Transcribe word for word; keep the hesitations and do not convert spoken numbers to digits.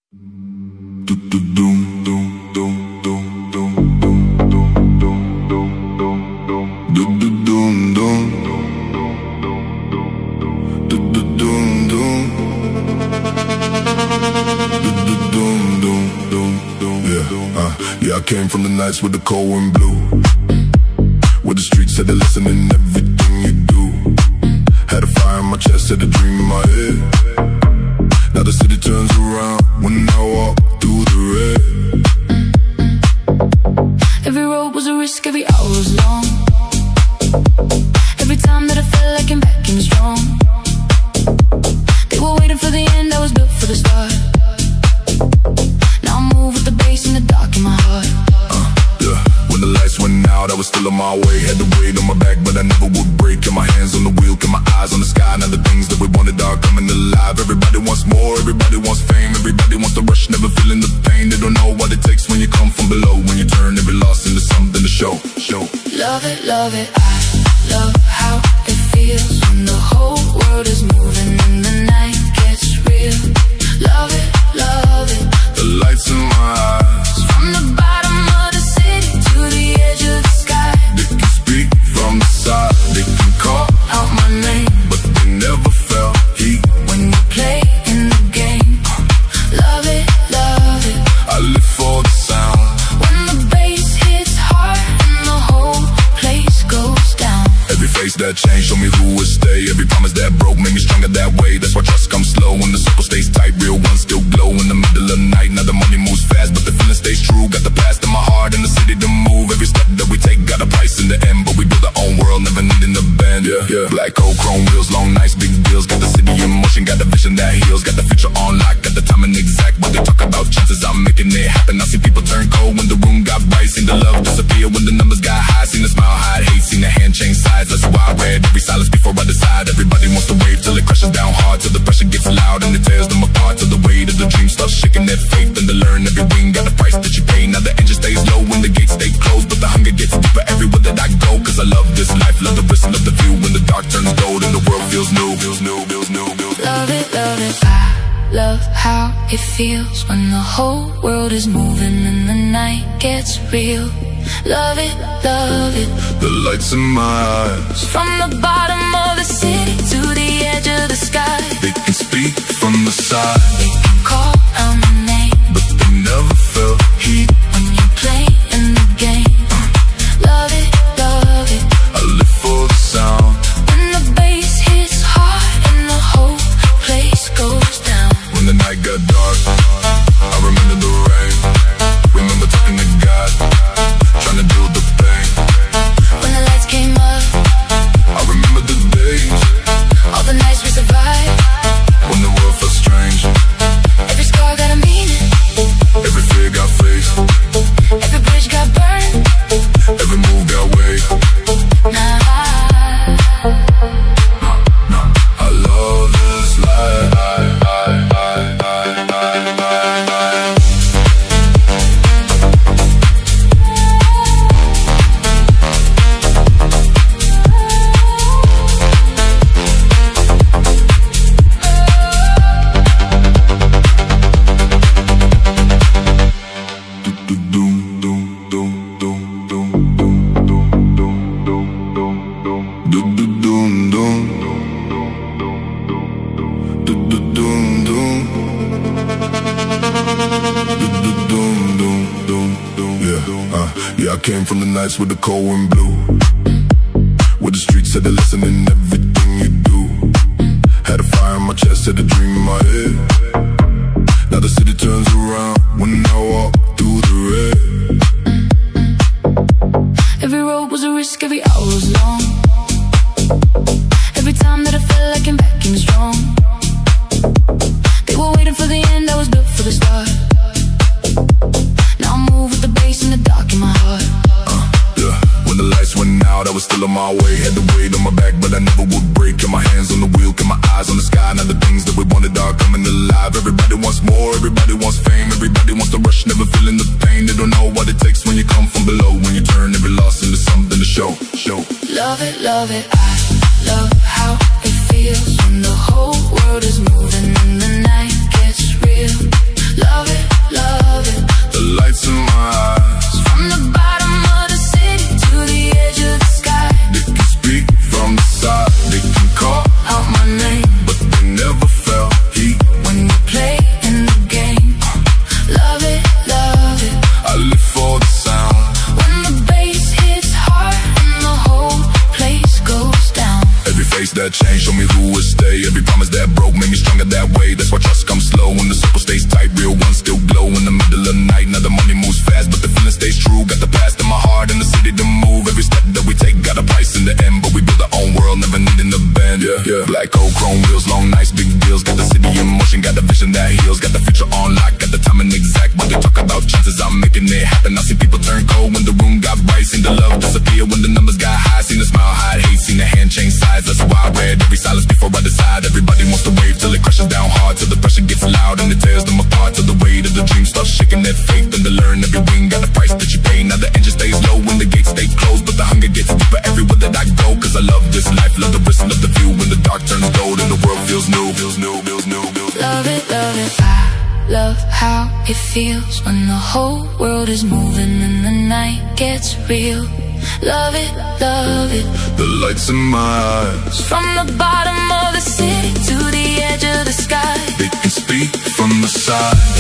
Yeah, I came from the nights with the cold wind blew, where the streets said they're listening to everything you do. Had a fire in my chest, had a dream in my head. Now the city turns around when I walk through the red. Every road was a risk, every hour was long. Every time that I felt like I'm back and strong. They were waiting for the end, I was built for the start. Now I move with the bass in the dark in my heart. uh, Yeah, when the lights went out, I was still on my way. Had the weight on my back, but I never would break. Kept my hands on the wheel, kept my eyes on the sky. Now the things that we wanted are coming alive. Everybody wants more, everybody wants fame. Everybody wants to rush, never feeling the pain. They don't know what it takes when you come from below. When you turn every loss into something to show, show. Love it, love it, I love how it feels when the whole world is moving and the night gets real. Love it, love it. The lights in my eyes, from the bottom of the city to the edge of the sky. they can speak from the side, they can call out my name, but they never felt heat when you play in the game. Love it, love it. I live for the sound. When the bass hits hard and the whole place goes down. Every face that changed showed me who would stay. Every promise that broke made me stronger that way. That's why trust comes slow when the circle stays tight. Real ones still glow in the middle of the night. Now the money moves fast, but the feeling stays true. Got the past in my heart and the city to move. Every step that we take got a price in the end, but we build our own world, never needing a band. Yeah, yeah. Black coat, chrome wheels, long nights, big deals. Got the city in motion, got the vision that heals. Got the future on lock, got the timing exact. When they talk about chances, I'm making it happen. I see people turn cold when the room got bright. Seen the love disappear when the numbers got high. Seen the smile hide hate, seen the hand change sides. That's why I read every silence before I decide. Everybody wants to wave till it crashes down hard, till the pressure gets loud and it tears them apart. Till the weight of the dream starts shaking their faith, and to learn every wing got a price that you pay. Now the engine stays low when the gates stay closed, but the hunger gets deeper everywhere that I go. Cause I love this life, love the risk, love the view. When the dark turns gold and the world feels new, feels new, feels new, feels new. Love it, love it, I love how it feels when the whole world is moving and the night gets real. Love it, love it. The lights in my eyes, from the bottom of the city to the edge of the sky. they can speak from the side, They can call out my name, but they never felt heat when you play in the game. Love it, love it. I live for the sound. When the bass hits hard and the whole place goes down. When the night got dark, I remember the rain. Remember talking to God, trying to do the pain. When the lights came up, I remember the days, all the nights we survived. when the world felt strange. Every scar got a meaning, Every fear got faced, every bridge got burned. every move got weighed. Nah, I love this life. Yeah, I came from the nights with the cold wind blew, where the streets said they're listening to everything you do. Had a fire in my chest, had a dream in my head. Now the city turns around when I walk through the red. every road was a risk, every hour was long. Every time that I felt like I'm back and strong. They were waiting for the end, I was built for the start. Now I move with the bass in the dark in my heart. uh, Yeah, when the lights went out, I was still on my way. Had the weight on my back, but I never would break. Kept my hands on the wheel, kept my eyes on the sky. Now the things that we wanted are coming alive. Everybody wants more, everybody wants fame. Everybody wants to rush, never feeling the pain. They don't know what it takes when you come from below. When you turn every loss into something to show, show. Love it, love it, I love how it feels when the whole world is moving and the night gets real. Love that faith and to learn every win got a price that you pay. Now the engine stays low when the gates stay closed, but the hunger gets deeper everywhere that I go. Cause I love this life, love the risk, love the view. When the dark turns gold and the world feels new, feels new, feels new, feels new. Love it, love it. I love how it feels when the whole world is moving and the night gets real. Love it, love it. The lights in my eyes, from the bottom of the city to the edge of the sky, they can speak from the side.